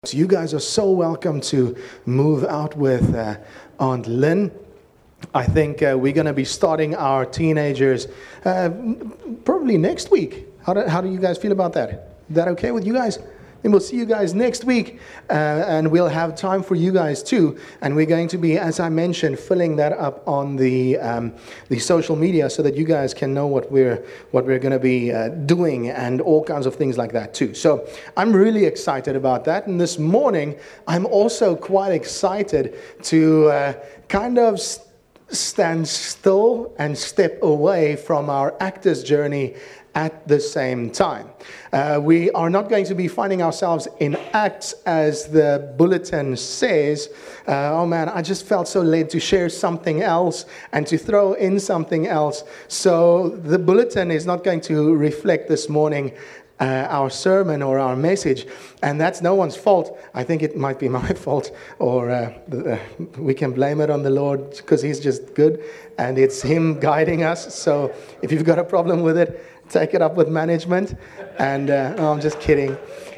So you guys are so welcome to move out with Aunt Lynn. I think we're going to be starting our teenagers probably next week. How do you guys feel about that? Is that okay with you guys? And we'll see you guys next week, and we'll have time for you guys too. And we're going to be, as I mentioned, filling that up on the social media so that you guys can know what we're going to be doing and all kinds of things like that too. So I'm really excited about that. And this morning, I'm also quite excited to kind of stand still and step away from our actors journey at the same time. We are not going to be finding ourselves in Acts as the bulletin says. Oh man, I just felt so led to share something else and to throw in something else. So the bulletin is not going to reflect this morning our sermon or our message, and that's no one's fault. I think it might be my fault, or we can blame it on the Lord because He's just good, and it's Him guiding us. So if you've got a problem with it, take it up with management. And no, I'm just kidding.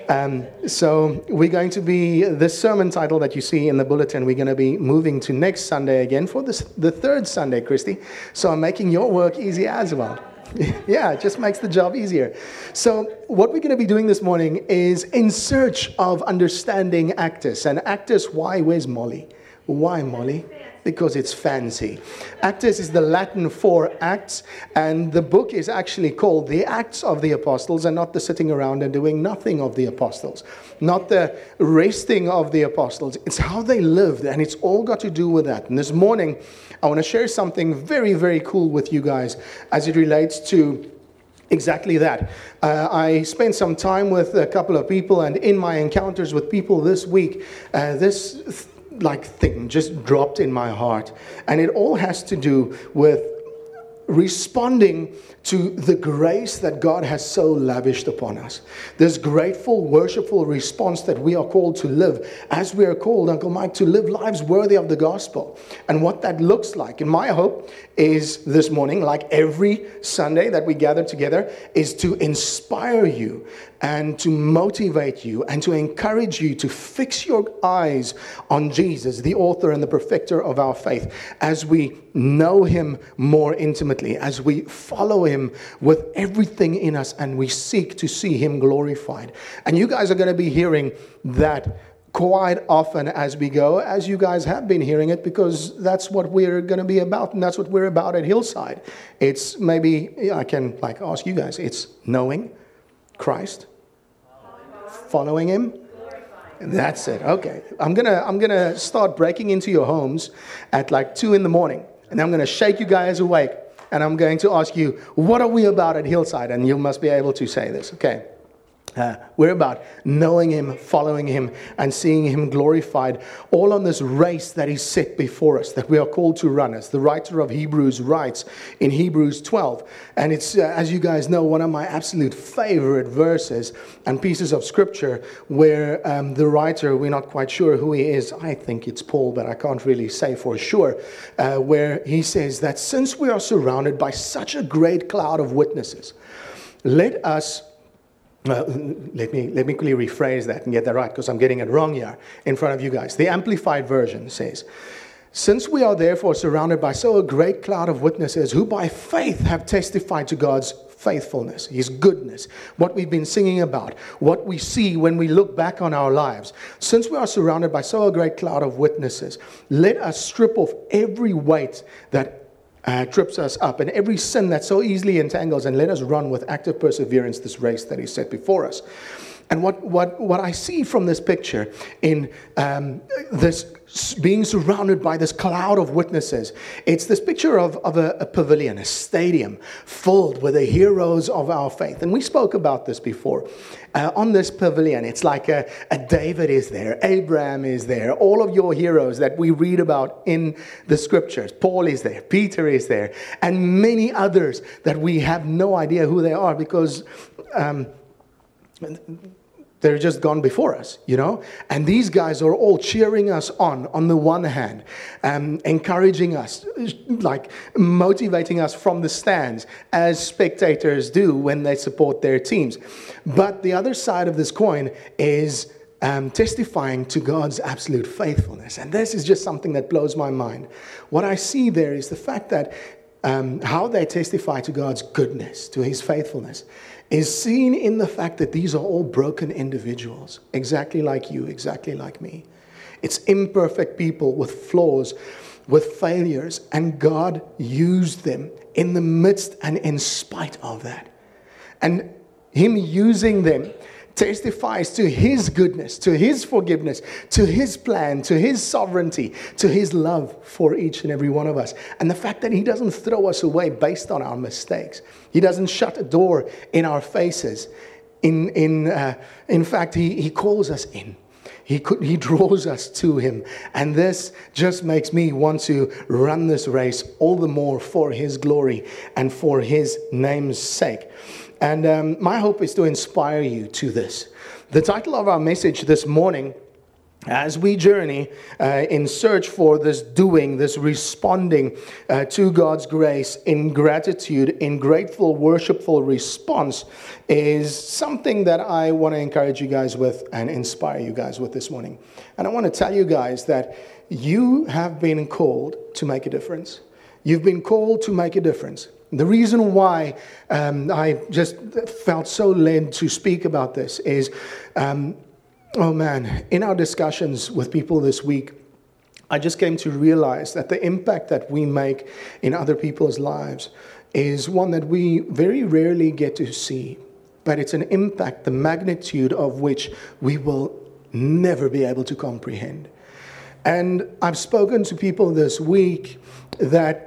So we're going to be, this sermon title that you see in the bulletin, we're going to be moving to next Sunday again for the third Sunday, Christy. So I'm making your work easy as well. Yeah, it just makes the job easier. So what we're going to be doing this morning is in search of understanding Actus. And Actus, why? Where's Molly? Why, Molly? Because it's fancy. Actus is the Latin for Acts, and the book is actually called The Acts of the Apostles, and not the sitting around and doing nothing of the apostles, not the resting of the apostles. It's how they lived, and it's all got to do with that. And this morning, I want to share something very, very cool with you guys as it relates to exactly that. I spent some time with a couple of people, and in my encounters with people this week, this thing just dropped in my heart, and it all has to do with responding to the grace that God has so lavished upon us. This grateful, worshipful response that we are called to live, as we are called, Uncle Mike, to live lives worthy of the gospel. And what that looks like, and my hope is this morning, like every Sunday that we gather together, is to inspire you and to motivate you and to encourage you to fix your eyes on Jesus, the author and the perfecter of our faith, as we know Him more intimately, as we follow Him with everything in us, and we seek to see Him glorified. And you guys are going to be hearing that quite often as we go, as you guys have been hearing it, because that's what we're going to be about, and that's what we're about at Hillside. It's maybe, I can ask you guys, it's knowing Christ, following Him. That's it. Okay. I'm gonna start breaking into your homes at 2 a.m, and I'm gonna shake you guys awake, and I'm going to ask you, what are we about at Hillside? And you must be able to say this. Okay. We're about knowing Him, following Him, and seeing Him glorified, all on this race that He's set before us, that we are called to run, as the writer of Hebrews writes in Hebrews 12. And it's, as you guys know, one of my absolute favorite verses and pieces of scripture where the writer, we're not quite sure who he is. I think it's Paul, but I can't really say for sure, where he says that since we are surrounded by such a great cloud of witnesses, let me quickly rephrase that and get that right, because I'm getting it wrong here in front of you guys. The Amplified Version says, since we are therefore surrounded by so a great cloud of witnesses who by faith have testified to God's faithfulness, His goodness, what we've been singing about, what we see when we look back on our lives. Since we are surrounded by so a great cloud of witnesses, let us strip off every weight that trips us up, and every sin that so easily entangles, and let us run with active perseverance this race that is set before us. And what I see from this picture in this being surrounded by this cloud of witnesses, it's this picture of a pavilion, a stadium filled with the heroes of our faith. And we spoke about this before. On this pavilion, it's like a David is there, Abraham is there, all of your heroes that we read about in the scriptures. Paul is there, Peter is there, and many others that we have no idea who they are because they're just gone before us, And these guys are all cheering us on the one hand, encouraging us, motivating us from the stands, as spectators do when they support their teams. But the other side of this coin is testifying to God's absolute faithfulness. And this is just something that blows my mind. What I see there is the fact that how they testify to God's goodness, to his faithfulness, is seen in the fact that these are all broken individuals, exactly like you, exactly like me. It's imperfect people with flaws, with failures, and God used them in the midst and in spite of that. And him using them testifies to his goodness, to his forgiveness, to his plan, to his sovereignty, to his love for each and every one of us. And the fact that he doesn't throw us away based on our mistakes. He doesn't shut a door in our faces. In fact, he calls us in. He draws us to him. And this just makes me want to run this race all the more for his glory and for his name's sake. And my hope is to inspire you to this. The title of our message this morning, as we journey in search for this doing, this responding to God's grace in gratitude, in grateful, worshipful response, is something that I want to encourage you guys with and inspire you guys with this morning. And I want to tell you guys that you have been called to make a difference. You've been called to make a difference. The reason why I just felt so led to speak about this is, in our discussions with people this week, I just came to realize that the impact that we make in other people's lives is one that we very rarely get to see. But it's an impact, the magnitude of which we will never be able to comprehend. And I've spoken to people this week that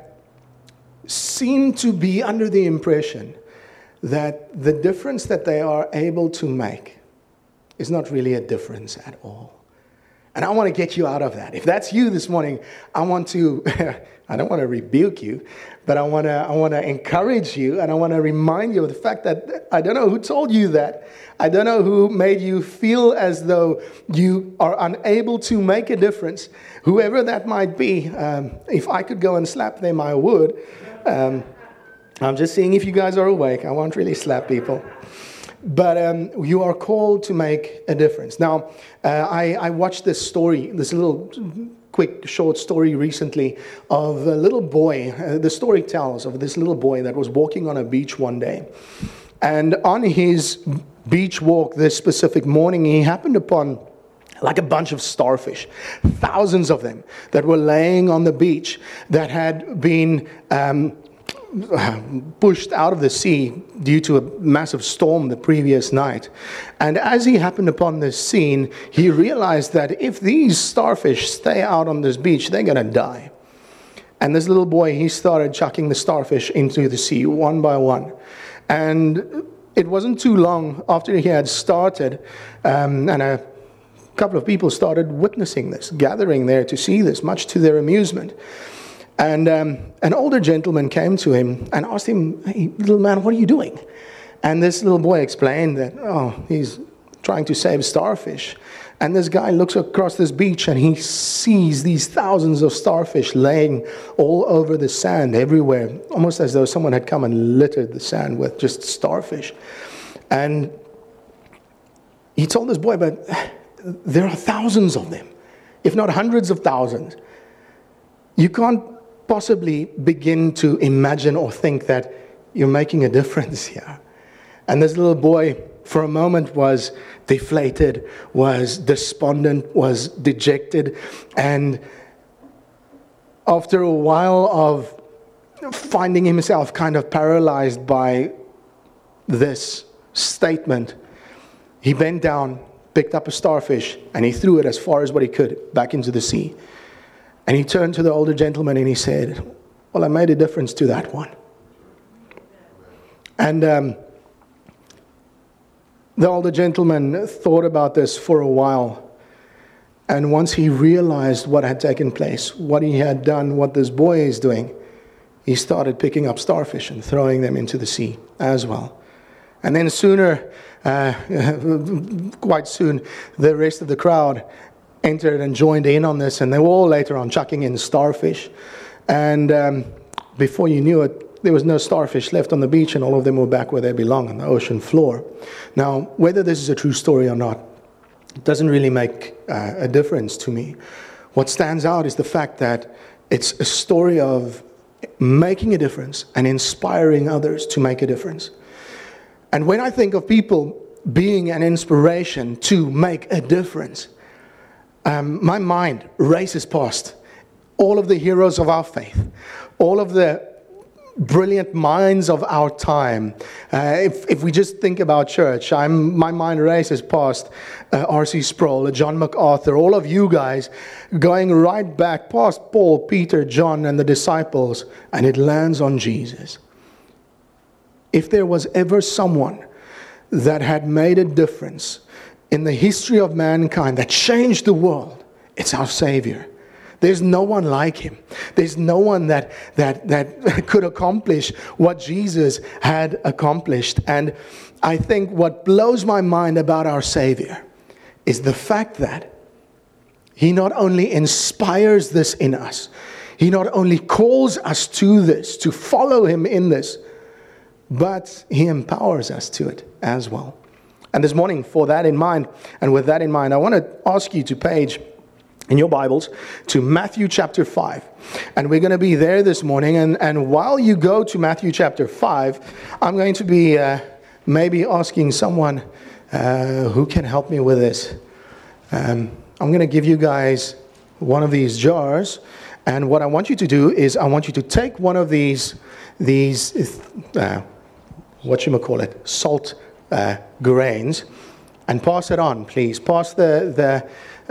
seem to be under the impression that the difference that they are able to make is not really a difference at all. And I want to get you out of that. If that's you this morning, I want to, I don't want to rebuke you, but I want to encourage you, and I want to remind you of the fact that I don't know who told you that. I don't know who made you feel as though you are unable to make a difference. Whoever that might be, if I could go and slap them, I would. I'm just seeing if you guys are awake. I won't really slap people. But you are called to make a difference. Now, I watched this story, this little quick short story recently of a little boy. The story tells of this little boy that was walking on a beach one day. And on his beach walk this specific morning, he happened upon like a bunch of starfish, thousands of them that were laying on the beach that had been pushed out of the sea due to a massive storm the previous night. And as he happened upon this scene, he realized that if these starfish stay out on this beach, they're going to die. And this little boy, he started chucking the starfish into the sea one by one. And it wasn't too long after he had started, and a couple of people started witnessing this, gathering there to see this, much to their amusement. And an older gentleman came to him and asked him, "Hey, little man, what are you doing?" And this little boy explained that, he's trying to save starfish. And this guy looks across this beach and he sees these thousands of starfish laying all over the sand everywhere, almost as though someone had come and littered the sand with just starfish. And he told this boy, "But there are thousands of them, if not hundreds of thousands. You can't possibly begin to imagine or think that you're making a difference here." And this little boy, for a moment, was deflated, was despondent, was dejected. And after a while of finding himself kind of paralyzed by this statement, he bent down, picked up a starfish, and he threw it as far as what he could back into the sea. And he turned to the older gentleman and he said, "Well, I made a difference to that one." And the older gentleman thought about this for a while. And once he realized what had taken place, what he had done, what this boy is doing, he started picking up starfish and throwing them into the sea as well. And then quite soon, the rest of the crowd entered and joined in on this, and they were all later on chucking in starfish. And before you knew it, there was no starfish left on the beach, and all of them were back where they belong, on the ocean floor. Now, whether this is a true story or not, doesn't really make a difference to me. What stands out is the fact that it's a story of making a difference and inspiring others to make a difference. And when I think of people being an inspiration to make a difference, my mind races past all of the heroes of our faith, all of the brilliant minds of our time. If we just think about church, my mind races past R.C. Sproul, John MacArthur, all of you guys, going right back past Paul, Peter, John, and the disciples, and it lands on Jesus. If there was ever someone that had made a difference in the history of mankind, that changed the world, it's our Savior. There's no one like him. There's no one that could accomplish what Jesus had accomplished. And I think what blows my mind about our Savior is the fact that he not only inspires this in us, he not only calls us to this, to follow him in this, but he empowers us to it as well. And this morning, for that in mind, and with that in mind, I want to ask you to page in your Bibles to Matthew chapter 5. And we're going to be there this morning. And while you go to Matthew chapter 5, I'm going to be maybe asking someone who can help me with this. I'm going to give you guys one of these jars. And what I want you to do is I want you to take one of these salt grains, and pass it on, please. Pass the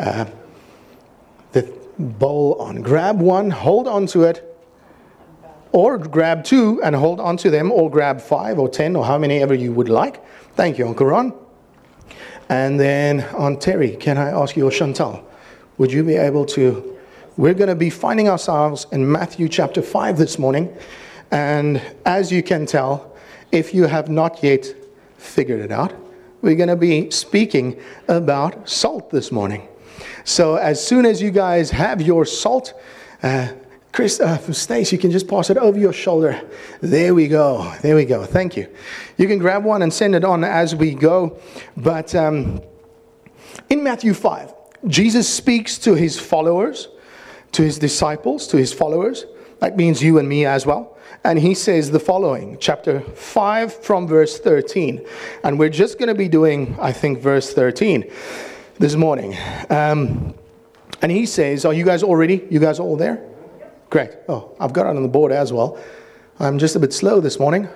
bowl on. Grab one, hold on to it, or grab two and hold on to them, or grab 5 or 10 or how many ever you would like. Thank you, Uncle Ron. And then Aunt Terry, can I ask you, or Chantal, would you be able to? We're going to be finding ourselves in Matthew chapter 5 this morning. And as you can tell, if you have not yet figured it out, we're going to be speaking about salt this morning. So as soon as you guys have your salt, Stace, you can just pass it over your shoulder. There we go. There we go. Thank you. You can grab one and send it on as we go. But in Matthew 5, Jesus speaks to his followers, to his disciples, to his followers. That means you and me as well. And he says the following, chapter 5 from verse 13. And we're just going to be doing, I think, verse 13 this morning. And he says, are you guys all ready? You guys all there? Great. Oh, I've got it on the board as well. I'm just a bit slow this morning.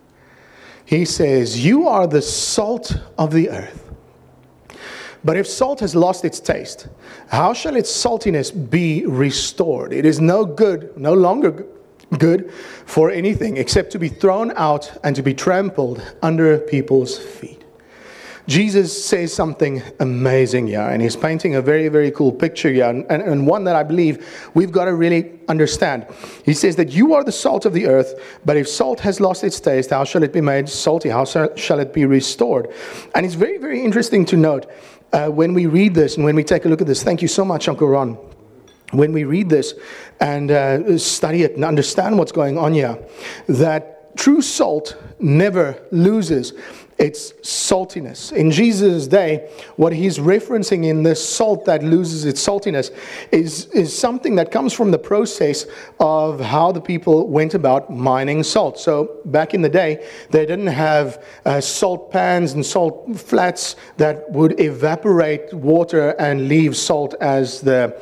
He says, you are the salt of the earth. But if salt has lost its taste, how shall its saltiness be restored? It is no longer good for anything except to be thrown out and to be trampled under people's feet. Jesus says something amazing here, and he's painting a very, very cool picture here, and one that I believe we've got to really understand. He says that you are the salt of the earth, but if salt has lost its taste, how shall it be made salty? How shall it be restored? And it's very, very interesting to note when we read this and when we take a look at this. Thank you so much, Uncle Ron. When we read this and study it and understand what's going on here, that true salt never loses its saltiness. In Jesus' day, what he's referencing in this salt that loses its saltiness is something that comes from the process of how the people went about mining salt. So back in the day, they didn't have salt pans and salt flats that would evaporate water and leave salt as the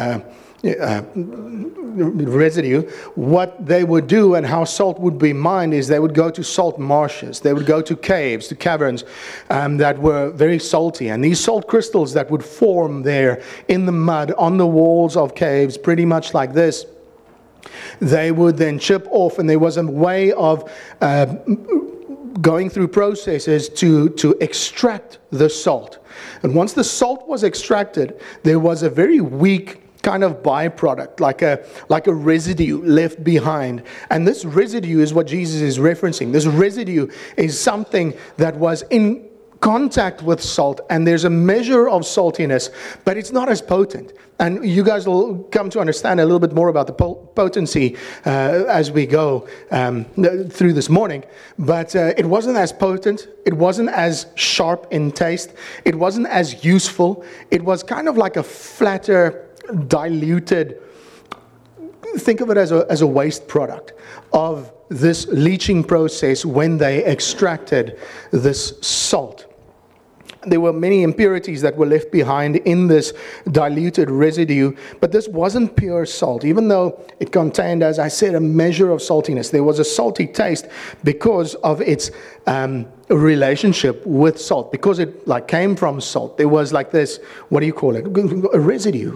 residue. What they would do and how salt would be mined is they would go to salt marshes. They would go to caves, to caverns that were very salty. And these salt crystals that would form there in the mud on the walls of caves, pretty much like this, they would then chip off, and there was a way of going through processes to extract the salt. And once the salt was extracted, there was a very weak kind of byproduct, like a residue left behind. And this residue is what Jesus is referencing. This residue is something that was in contact with salt, and there's a measure of saltiness, but it's not as potent. And you guys will come to understand a little bit more about the potency as we go through this morning. But it wasn't as potent. It wasn't as sharp in taste. It wasn't as useful. It was kind of like a flatter, diluted, think of it as a waste product of this leaching process when they extracted this salt. There were many impurities that were left behind in this diluted residue, but this wasn't pure salt. Even though it contained, as I said, a measure of saltiness, there was a salty taste because of its relationship with salt, because it came from salt. There was this, what do you call it, a residue.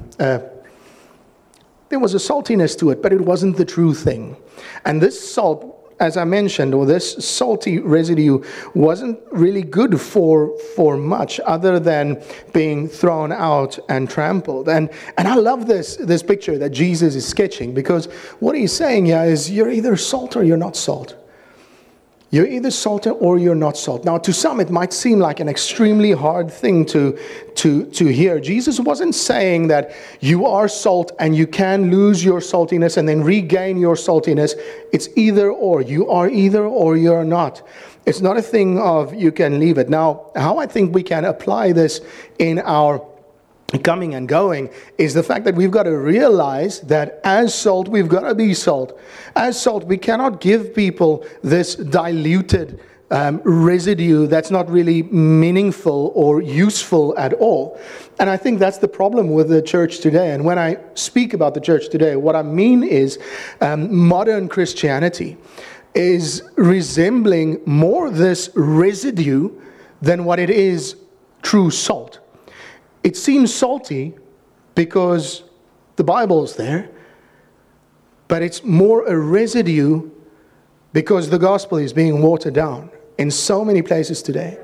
There was a saltiness to it, but it wasn't the true thing. And this salt, as I mentioned, or this salty residue wasn't really good for much other than being thrown out and trampled. And I love this picture that Jesus is sketching, because what he's saying here is you're either salt or you're not salt. You're either salt or you're not salt. Now, to some, it might seem like an extremely hard thing to hear. Jesus wasn't saying that you are salt and you can lose your saltiness and then regain your saltiness. It's either or. You are either or you're not. It's not a thing of you can leave it. Now, how I think we can apply this in our coming and going is the fact that we've got to realize that as salt, we've got to be salt. As salt, we cannot give people this diluted residue that's not really meaningful or useful at all. And I think that's the problem with the church today. And when I speak about the church today, what I mean is modern Christianity is resembling more this residue than what it is true salt. It seems salty because the Bible's there, but it's more a residue because the gospel is being watered down in so many places today.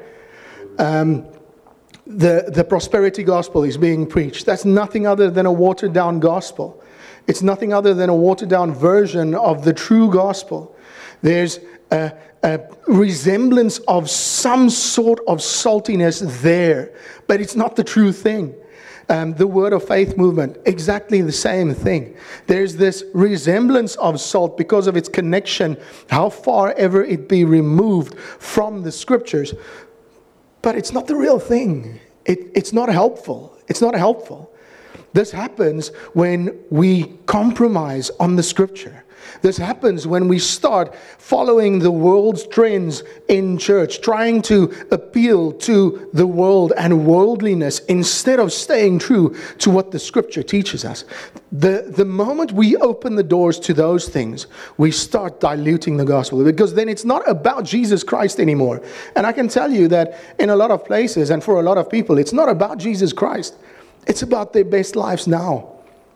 The prosperity gospel is being preached. That's nothing other than a watered down gospel. It's nothing other than a watered down version of the true gospel. There's a resemblance of some sort of saltiness there, but it's not the true thing. The Word of Faith movement, exactly the same thing. There's this resemblance of salt because of its connection, how far ever it be removed from the Scriptures. But it's not the real thing. It's not helpful. It's not helpful. This happens when we compromise on the Scripture. This happens when we start following the world's trends in church, trying to appeal to the world and worldliness instead of staying true to what the Scripture teaches us. The moment we open the doors to those things, we start diluting the gospel, because then it's not about Jesus Christ anymore. And I can tell you that in a lot of places and for a lot of people, it's not about Jesus Christ. It's about their best lives now.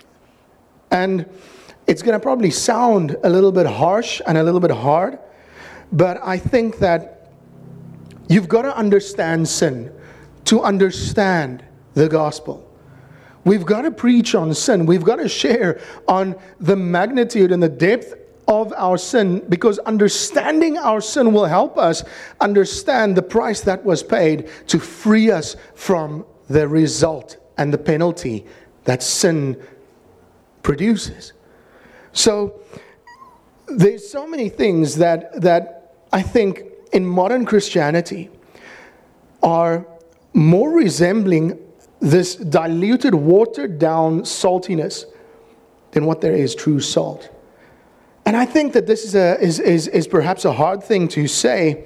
And it's going to probably sound a little bit harsh and a little bit hard, but I think that you've got to understand sin to understand the gospel. We've got to preach on sin. We've got to share on the magnitude and the depth of our sin, because understanding our sin will help us understand the price that was paid to free us from the result and the penalty that sin produces. So there's so many things that I think in modern Christianity are more resembling this diluted, watered down saltiness than what there is true salt. And I think that this is perhaps a hard thing to say,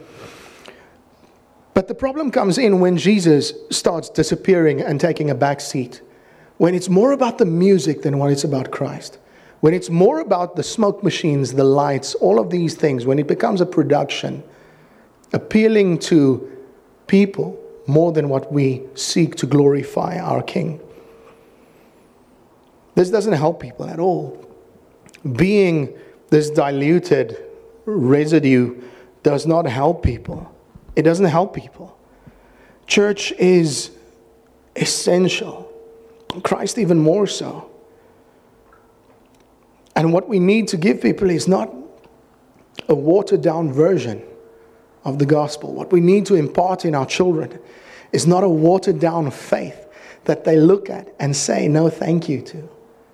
but the problem comes in when Jesus starts disappearing and taking a back seat, when it's more about the music than what it's about Christ. When it's more about the smoke machines, the lights, all of these things, when it becomes a production, appealing to people more than what we seek to glorify our King. This doesn't help people at all. Being this diluted residue does not help people. It doesn't help people. Church is essential. Christ even more so. And what we need to give people is not a watered down version of the gospel, what we need to impart in our children, is not a watered down faith that they look at and say no thank you to.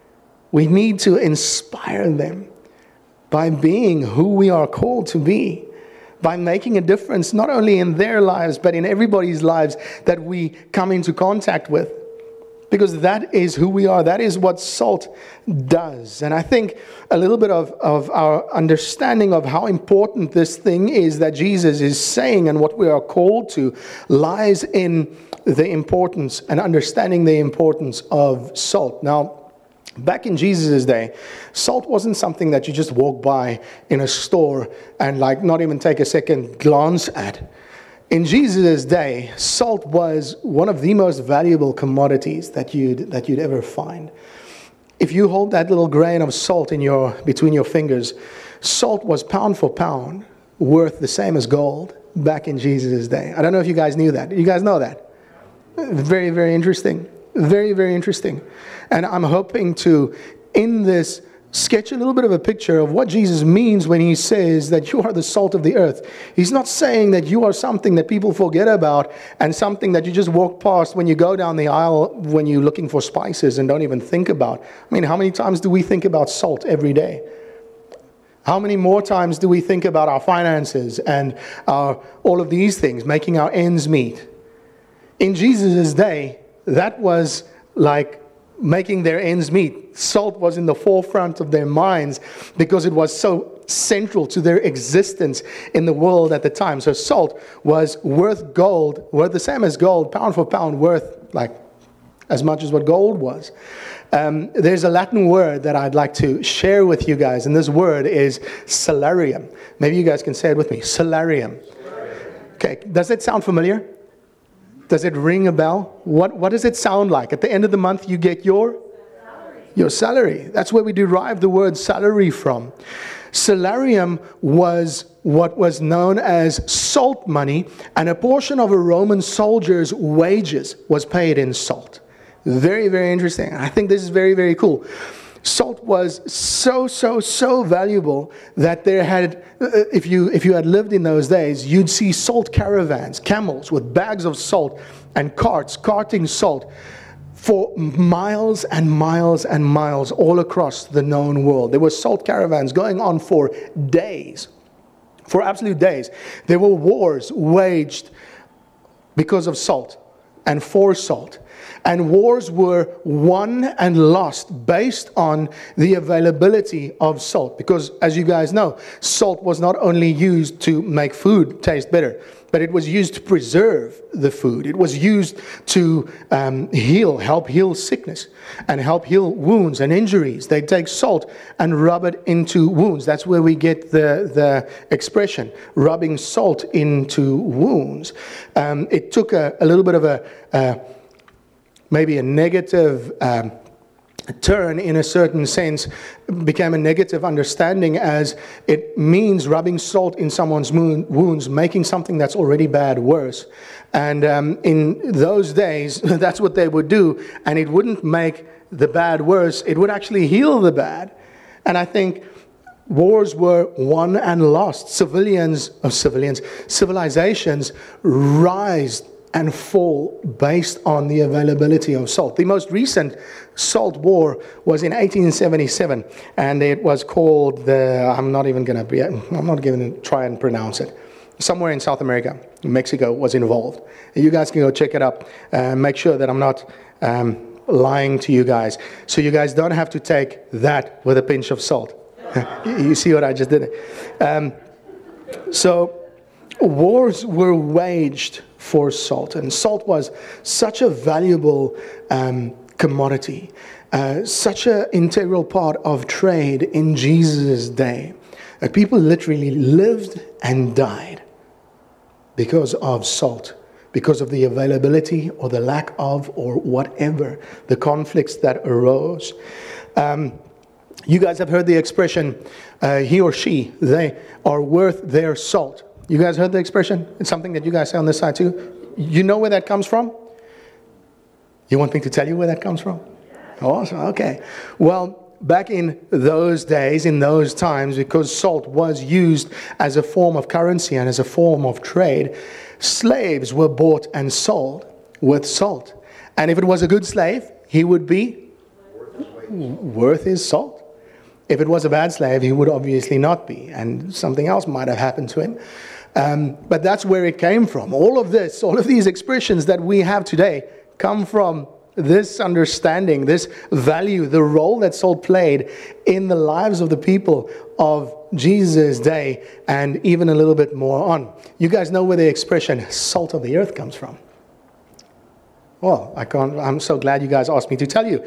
We need to inspire them by being who we are called to be, by making a difference not only in their lives, but in everybody's lives that we come into contact with. Because that is who we are. That is what salt does. And I think a little bit of our understanding of how important this thing is that Jesus is saying and what we are called to lies in the importance and understanding the importance of salt. Now, back in Jesus' day, salt wasn't something that you just walk by in a store and not even take a second glance at. In Jesus' day, salt was one of the most valuable commodities that you'd ever find. If you hold that little grain of salt between your fingers, salt was pound for pound worth the same as gold back in Jesus' day. I don't know if you guys knew that. You guys know that? Very, very interesting. Very, very interesting. And I'm hoping to, in this, sketch a little bit of a picture of what Jesus means when he says that you are the salt of the earth. He's not saying that you are something that people forget about and something that you just walk past when you go down the aisle when you're looking for spices and don't even think about. I mean, how many times do we think about salt every day? How many more times do we think about our finances and all of these things, making our ends meet? In Jesus' day, that was like making their ends meet. Salt was in the forefront of their minds because it was so central to their existence in the world at the time. So salt was worth the same as gold, pound for pound, worth as much as what gold was. There's a Latin word that I'd like to share with you guys, and this word is salarium. Maybe you guys can say it with me. Salarium. Okay, does it sound familiar? Does it ring a bell? What does it sound like? At the end of the month, you get your salary. That's where we derive the word salary from. Salarium was what was known as salt money, and a portion of a Roman soldier's wages was paid in salt. Very, very interesting. I think this is very, very cool. Salt was so valuable that there had, if you had lived in those days, you'd see salt caravans, camels with bags of salt and carts carting salt for miles and miles and miles all across the known world. There were salt caravans going on for days, for absolute days. There were wars waged because of salt and for salt. And wars were won and lost based on the availability of salt. Because, as you guys know, salt was not only used to make food taste better, but it was used to preserve the food. It was used to help heal sickness, and help heal wounds and injuries. They'd take salt and rub it into wounds. That's where we get the expression, rubbing salt into wounds. It took a little bit of maybe a negative turn in a certain sense, became a negative understanding, as it means rubbing salt in someone's wounds, making something that's already bad worse. And in those days, that's what they would do, and it wouldn't make the bad worse, it would actually heal the bad. And I think wars were won and lost. Civilizations rise and fall based on the availability of salt. The most recent salt war was in 1877, and it was called I'm not going to try and pronounce it. Somewhere in South America, Mexico was involved. You guys can go check it up. Make sure that I'm not lying to you guys. So you guys don't have to take that with a pinch of salt. You see what I just did? So wars were waged for salt, and salt was such a valuable commodity, such an integral part of trade in Jesus' day, that people literally lived and died because of salt, because of the availability or the lack of, or whatever, the conflicts that arose. You guys have heard the expression, he or she, they are worth their salt. You guys heard the expression? It's something that you guys say on this side too. You know where that comes from? You want me to tell you where that comes from? Awesome. Okay. Well, back in those days, in those times, because salt was used as a form of currency and as a form of trade, slaves were bought and sold with salt. And if it was a good slave, he would be worth his salt. If it was a bad slave, he would obviously not be, and something else might have happened to him. But that's where it came from. All of these expressions that we have today come from this understanding, this value, the role that salt played in the lives of the people of Jesus' day, and even a little bit more on. You guys know where the expression salt of the earth comes from? Well, I'm so glad you guys asked me to tell you.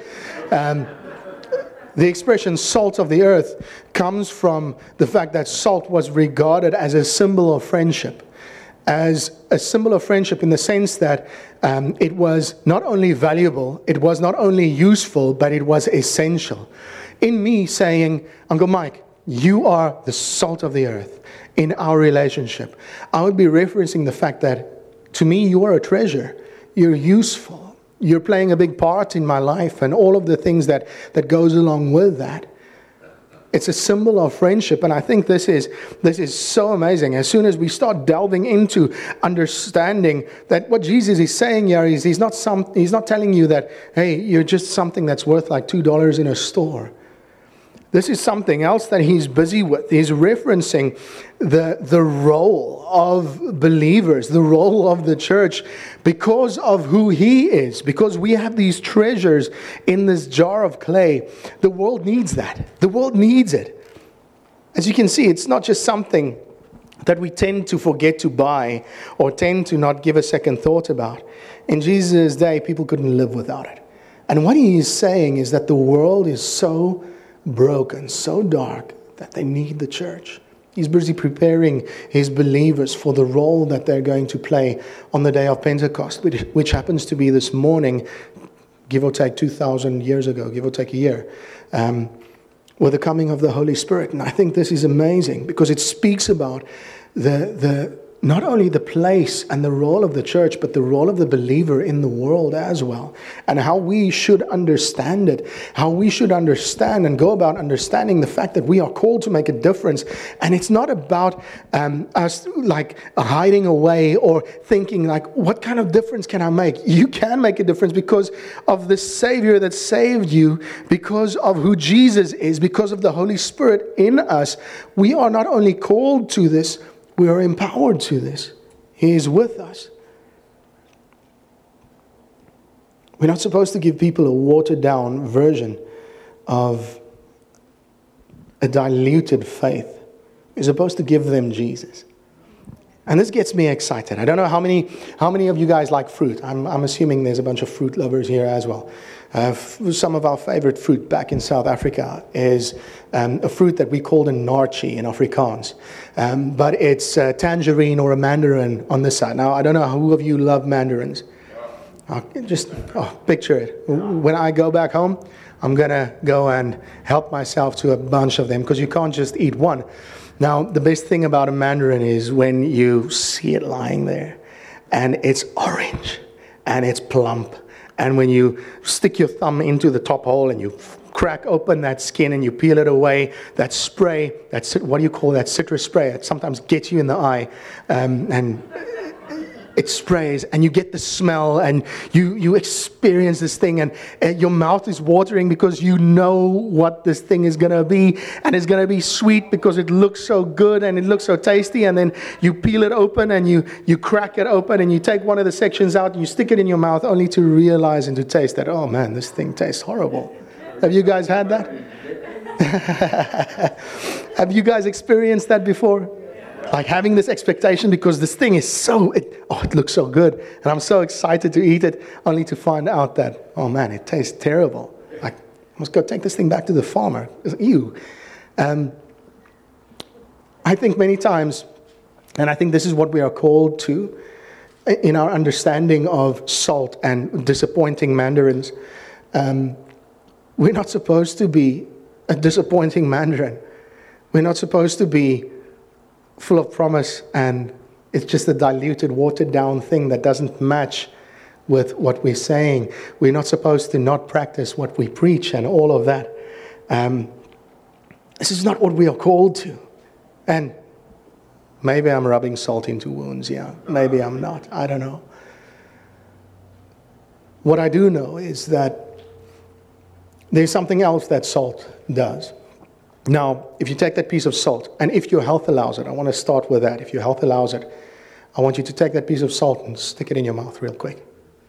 The expression salt of the earth comes from the fact that salt was regarded as a symbol of friendship. As a symbol of friendship in the sense that it was not only valuable, it was not only useful, but it was essential. In me saying, Uncle Mike, you are the salt of the earth in our relationship, I would be referencing the fact that to me you are a treasure. You're useful. You're playing a big part in my life and all of the things that goes along with that. It's a symbol of friendship, and I think this is so amazing. As soon as we start delving into understanding that what Jesus is saying here is he's not telling you that, hey, you're just something that's worth like $2 in a store. This is something else that he's busy with. He's referencing the role of believers, the role of the church, because of who he is, because we have these treasures in this jar of clay. The world needs that. The world needs it. As you can see, it's not just something that we tend to forget to buy or tend to not give a second thought about. In Jesus' day, people couldn't live without it. And what he is saying is that the world is so broken, so dark, that they need the church. He's busy preparing his believers for the role that they're going to play on the day of Pentecost, which happens to be this morning, give or take 2,000 years ago, give or take a year, with the coming of the Holy Spirit. And I think this is amazing because it speaks about the not only the place and the role of the church, but the role of the believer in the world as well. And how we should understand it. How we should understand and go about understanding the fact that we are called to make a difference. And it's not about us like hiding away or thinking like, what kind of difference can I make? You can make a difference because of the Savior that saved you, because of who Jesus is, because of the Holy Spirit in us. We are not only called to this, we are empowered to this. He is with us. We're not supposed to give people a watered-down version of a diluted faith. We're supposed to give them Jesus. And this gets me excited. I don't know how many of you guys like fruit. I'm assuming there's a bunch of fruit lovers here as well. Some of our favorite fruit back in South Africa is a fruit that we call a nartjie in Afrikaans. But it's a tangerine or a mandarin on this side. Now, I don't know who of you love mandarins. Picture it. When I go back home, I'm going to go and help myself to a bunch of them because you can't just eat one. Now, the best thing about a mandarin is when you see it lying there and it's orange and it's plump. And when you stick your thumb into the top hole and you crack open that skin and you peel it away, that spray, what do you call that, citrus spray? It sometimes gets you in the eye and it sprays and you get the smell and you experience this thing and your mouth is watering because you know what this thing is going to be, and it's going to be sweet because it looks so good and it looks so tasty. And then you peel it open and you crack it open and you take one of the sections out and you stick it in your mouth only to realize and to taste that, oh man, this thing tastes horrible. Have you guys had that? Have you guys experienced that before? Like having this expectation because this thing is it looks so good. And I'm so excited to eat it only to find out that, oh man, it tastes terrible. Like, I must go take this thing back to the farmer. Ew. I think many times, and I think this is what we are called to in our understanding of salt and disappointing mandarins. We're not supposed to be a disappointing mandarin. We're not supposed to be full of promise, and it's just a diluted, watered-down thing that doesn't match with what we're saying. We're not supposed to not practice what we preach and all of that. This is not what we are called to. And maybe I'm rubbing salt into wounds, yeah. Maybe I'm not. I don't know. What I do know is that there's something else that salt does. Now, if you take that piece of salt, and if your health allows it, I want to start with that. If your health allows it, I want you to take that piece of salt and stick it in your mouth real quick.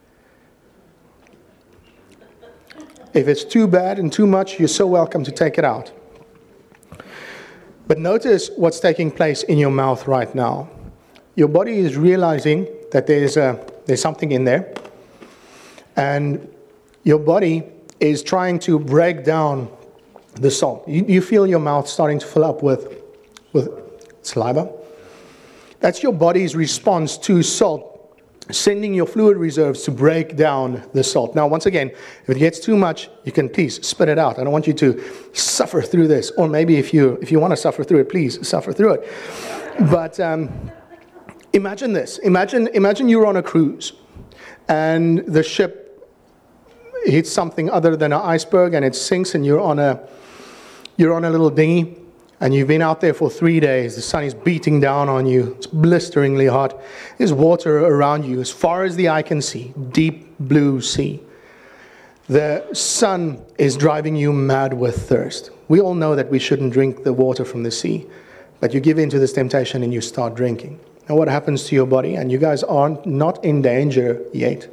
If it's too bad and too much, you're so welcome to take it out. But notice what's taking place in your mouth right now. Your body is realizing that there's something in there. And your body is trying to break down the salt. You feel your mouth starting to fill up with saliva. That's your body's response to salt, sending your fluid reserves to break down the salt. Now, once again, if it gets too much, you can please spit it out. I don't want you to suffer through this. Or maybe if you want to suffer through it, please suffer through it. But imagine this. Imagine you're on a cruise and the ship hits something other than an iceberg and it sinks, and you're on a little dinghy, and you've been out there for 3 days. The sun is beating down on you. It's blisteringly hot. There's water around you as far as the eye can see. Deep blue sea. The sun is driving you mad with thirst. We all know that we shouldn't drink the water from the sea, but you give in to this temptation and you start drinking. And what happens to your body? And you guys are not in danger yet.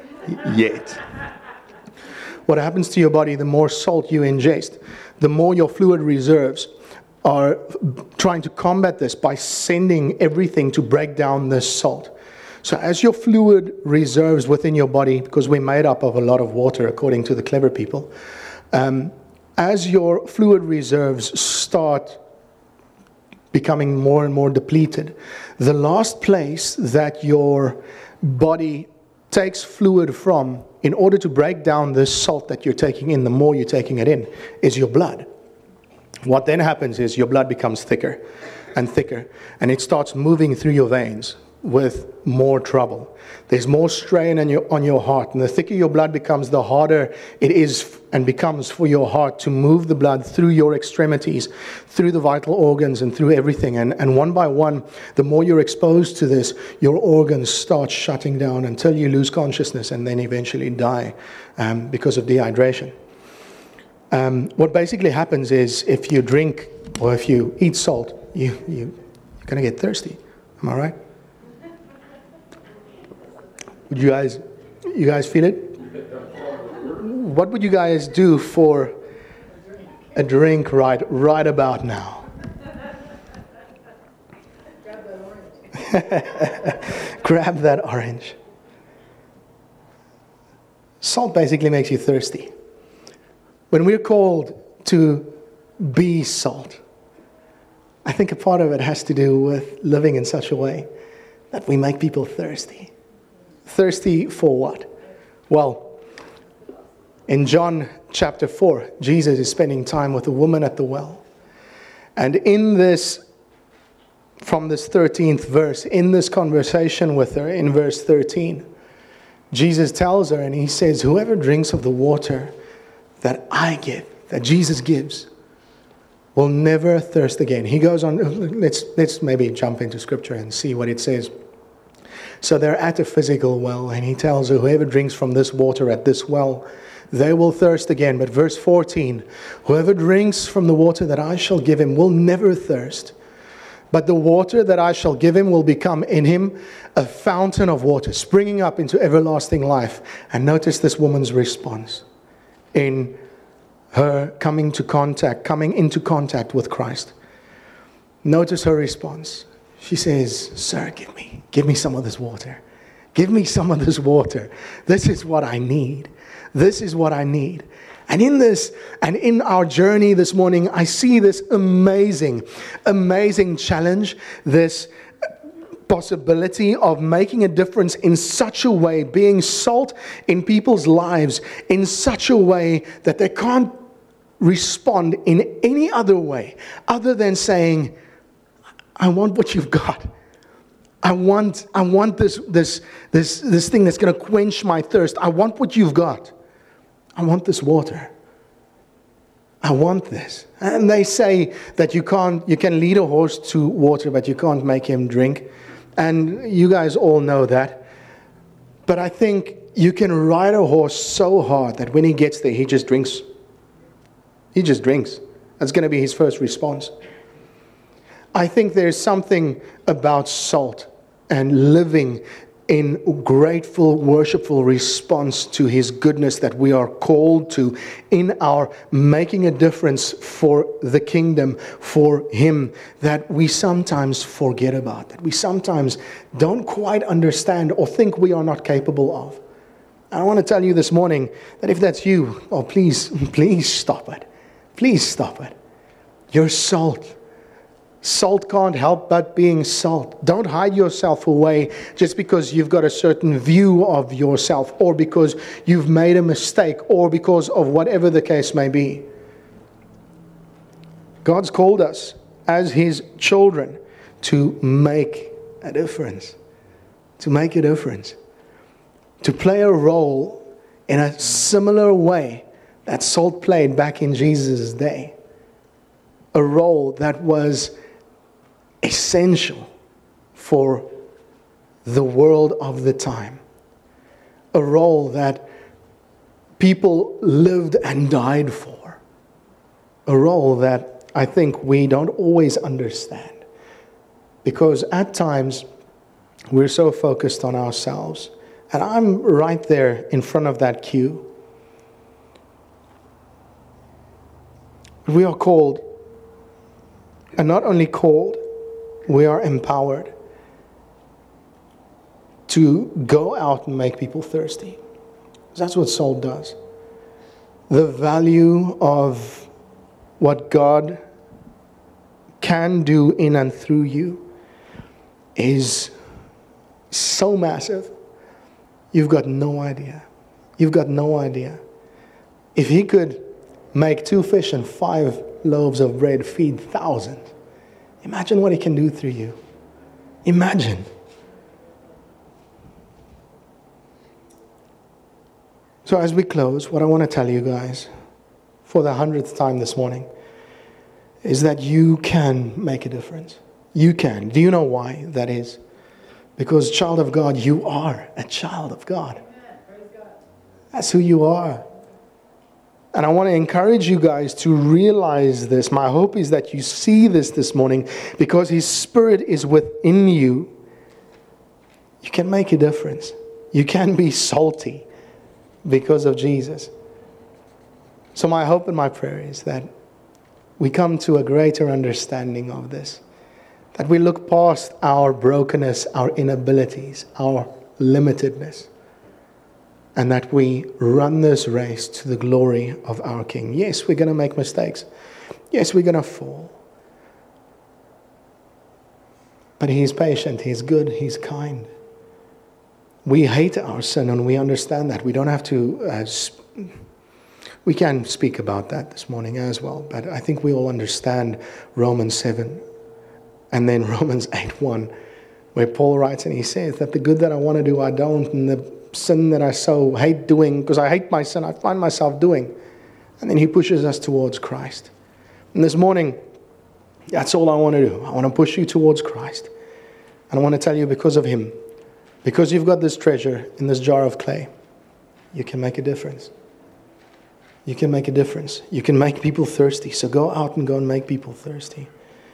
What happens to your body, the more salt you ingest, the more your fluid reserves are trying to combat this by sending everything to break down this salt. So as your fluid reserves within your body, because we're made up of a lot of water according to the clever people, as your fluid reserves start becoming more and more depleted, the last place that your body takes fluid from in order to break down this salt that you're taking in, the more you're taking it in, is your blood. What then happens is your blood becomes thicker and thicker, and it starts moving through your veins with more trouble. There's more strain on your heart, and the thicker your blood becomes, the harder it is and becomes for your heart to move the blood through your extremities, through the vital organs and through everything. And one by one, the more you're exposed to this, your organs start shutting down until you lose consciousness and then eventually die because of dehydration. What basically happens is if you drink or if you eat salt, you're going to get thirsty. Am I right? Would you guys feel it? What would you guys do for a drink right about now? Grab that orange. Salt basically makes you thirsty. When we're called to be salt, I think a part of it has to do with living in such a way that we make people thirsty. Thirsty for what? Well, in John chapter 4, Jesus is spending time with a woman at the well. And in this, from this 13th verse, in this conversation with her, in verse 13, Jesus tells her, and he says, whoever drinks of the water that I give, that Jesus gives, will never thirst again. He goes on, let's maybe jump into scripture and see what it says. So they're at a physical well, and he tells her, whoever drinks from this water at this well, they will thirst again. But verse 14, whoever drinks from the water that I shall give him will never thirst. But the water that I shall give him will become in him a fountain of water, springing up into everlasting life. And notice this woman's response in her coming into contact with Christ. Notice her response. She says, sir, give me some of this water. Give me some of this water. This is what I need. This is what I need. And in this, and in our journey this morning, I see this amazing challenge, this possibility of making a difference in such a way, being salt in people's lives in such a way that they can't respond in any other way other than saying, I want what you've got. I want this thing that's going to quench my thirst. I want what you've got. I want this water. I want this. And they say that you can lead a horse to water, but you can't make him drink. And you guys all know that. But I think you can ride a horse so hard that when he gets there, he just drinks. He just drinks. That's going to be his first response. I think there's something about salt and living in grateful, worshipful response to His goodness that we are called to in our making a difference for the kingdom, for Him, that we sometimes forget about, that we sometimes don't quite understand or think we are not capable of. And I want to tell you this morning that if that's you, oh please stop it. Please stop it. You're salt. Salt can't help but being salt. Don't hide yourself away just because you've got a certain view of yourself, or because you've made a mistake, or because of whatever the case may be. God's called us as His children to make a difference. To make a difference. To play a role in a similar way that salt played back in Jesus' day. A role that was essential for the world of the time. A role that people lived and died for. A role that I think we don't always understand. Because at times, we're so focused on ourselves. And I'm right there in front of that queue. We are called, and not only called, we are empowered to go out and make people thirsty. That's what salt does. The value of what God can do in and through you is so massive. You've got no idea. You've got no idea. If He could make 2 fish and 5 loaves of bread feed thousands, imagine what He can do through you. Imagine. So as we close, what I want to tell you guys, for the 100th time this morning, is that you can make a difference. You can. Do you know why that is? Because, child of God, you are a child of God. That's who you are. And I want to encourage you guys to realize this. My hope is that you see this morning, because His Spirit is within you. You can make a difference. You can be salty because of Jesus. So my hope and my prayer is that we come to a greater understanding of this. That we look past our brokenness, our inabilities, our limitedness. And that we run this race to the glory of our King. Yes, we're going to make mistakes. Yes, we're going to fall. But He's patient, He's good, He's kind. We hate our sin and we understand that. We don't have to... we can speak about that this morning as well. But I think we all understand Romans 7. And then Romans 8:1, where Paul writes and he says that the good that I want to do, I don't. And the sin that I so hate doing, because I hate my sin, I find myself doing. And then he pushes us towards Christ. And this morning, that's all I want to do. I want to push you towards Christ. And I want to tell you, because of Him, because you've got this treasure in this jar of clay, you can make a difference. You can make a difference. You can make people thirsty. So go out and go and make people thirsty.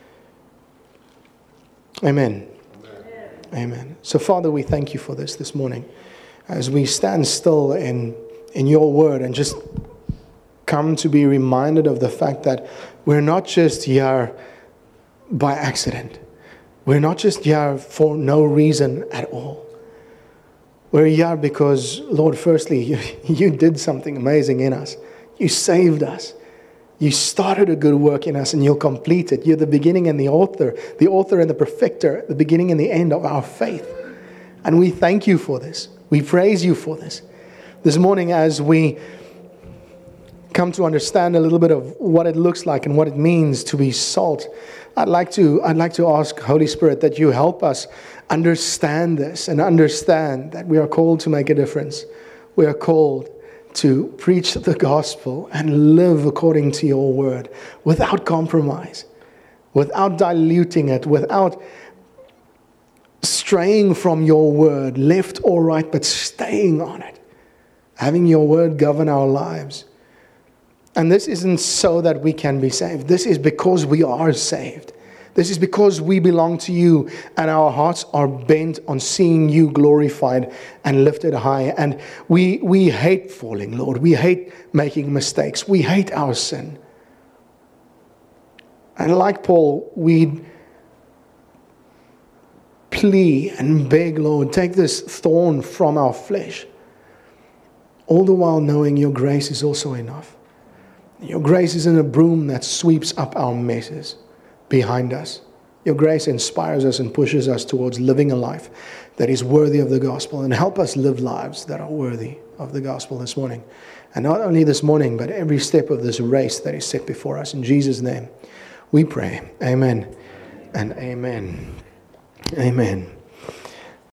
Amen. Amen. So, Father, we thank You for this morning. As we stand still in Your word and just come to be reminded of the fact that we're not just here by accident. We're not just here for no reason at all. We're here because, Lord, firstly, you did something amazing in us. You saved us. You started a good work in us and You'll complete it. You're the beginning and the author and the perfecter, the beginning and the end of our faith. And we thank You for this. We praise You for this. This morning, as we come to understand a little bit of what it looks like and what it means to be salt, I'd like to ask, Holy Spirit, that You help us understand this and understand that we are called to make a difference. We are called to preach the gospel and live according to your word without compromise, without diluting it, without straying from your word, left or right, but staying on it, having your word govern our lives. And this isn't so that we can be saved. This is because we are saved. This is because we belong to you, and our hearts are bent on seeing you glorified and lifted high. And we hate falling, Lord. We hate making mistakes. We hate our sin. And like Paul, we plea and beg, Lord, take this thorn from our flesh, all the while knowing your grace is also enough. Your grace isn't a broom that sweeps up our messes behind us. Your grace inspires us and pushes us towards living a life that is worthy of the gospel, and help us live lives that are worthy of the gospel this morning. And not only this morning, but every step of this race that is set before us. In Jesus' name we pray. Amen and amen. Amen.